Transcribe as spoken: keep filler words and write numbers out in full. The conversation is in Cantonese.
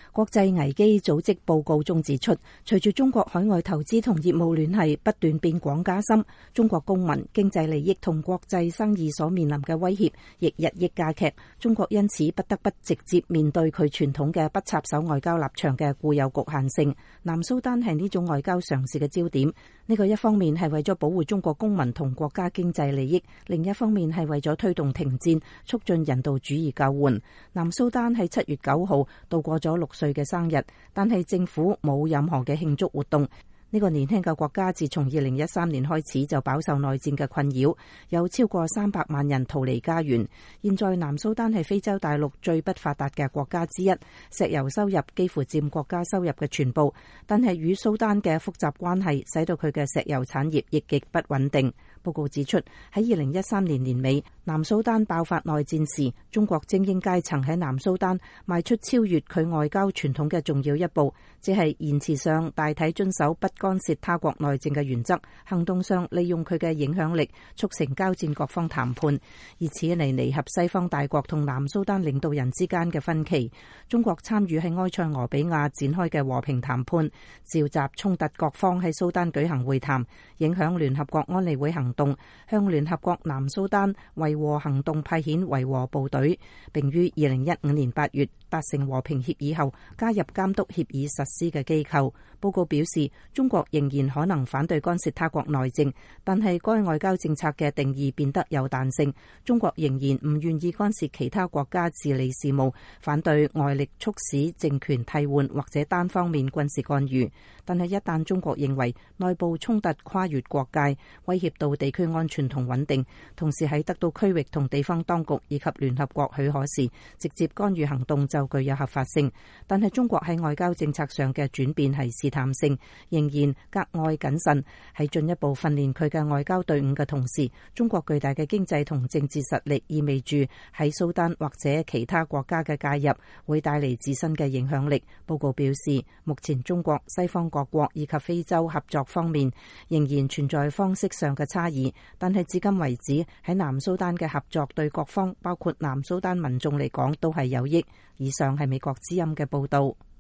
國際危機組織報告中指出，隨住中國海外投資同業務聯繫不斷變廣加深，中國公民經濟利益同國際生意所面臨嘅威脅亦日益加劇。中國因此不得不直接面對佢傳統嘅不插手外交立場嘅固有局限性。南蘇丹係呢種外交嘗試嘅焦點。呢個一方面係為咗保護中國公民同國家經濟利益，另一方面係為咗推動停戰，促進人道主義救援。南蘇丹喺七月九號度過咗六歲嘅生日，但係政府冇任何嘅慶祝活動。呢個年輕嘅國家自從二零一三年開始就飽受內戰嘅困擾，有超過三百萬人逃離家園。現在南蘇丹係非洲大陸最不發達嘅國家之一，石油收入幾乎佔國家收入嘅全部，但係與蘇丹嘅複雜關係使到佢嘅石油產業亦極不穩定。報告指出，喺二零一三年年尾，南蘇丹爆發內戰時，中國精英階層喺南蘇丹邁出超越佢外交傳統嘅重要一步，即係言辭上大體遵守不干涉他國內政嘅原則，行動上利用佢嘅影響力促成交戰各方談判，以此嚟彌合西方大國同南蘇丹領導人之間嘅分歧。中國參與喺埃塞俄比亞展開嘅和平談判，召集衝突各方喺蘇丹舉行會談，影響聯合國安理會行動，向聯合國南蘇丹維和行動派遣維和部隊，並於二零一五年八月達成和平協議後加入監督協議實施嘅機構。報告表示，中國仍然可能反對干涉他國內政，但係該外交政策嘅定義變得有彈性。中國仍然唔願意干涉其他國家治理事務，反對外力促使政權替換或者單方面軍事干預。但係一旦中國認為內部衝突跨越國界，威脅到地區安全同穩定，同時喺得到區域同地方當局以及聯合國許可時，直接干預行動就具有合法性。但係中國喺外交政策上嘅轉變係試探性，仍然格外謹慎。喺進一步訓練佢嘅外交隊伍嘅同時，中國巨大嘅經濟同政治實力意味住喺蘇丹或者其他國家嘅介入會帶嚟自身嘅影響力。報告表示，目前中國、西方各國以及非洲合作方面仍然存在方式上嘅差異，但係至今為止喺南蘇丹嘅合作對各方，包括南蘇丹民眾嚟講都係有益。以上係美國之音嘅報道。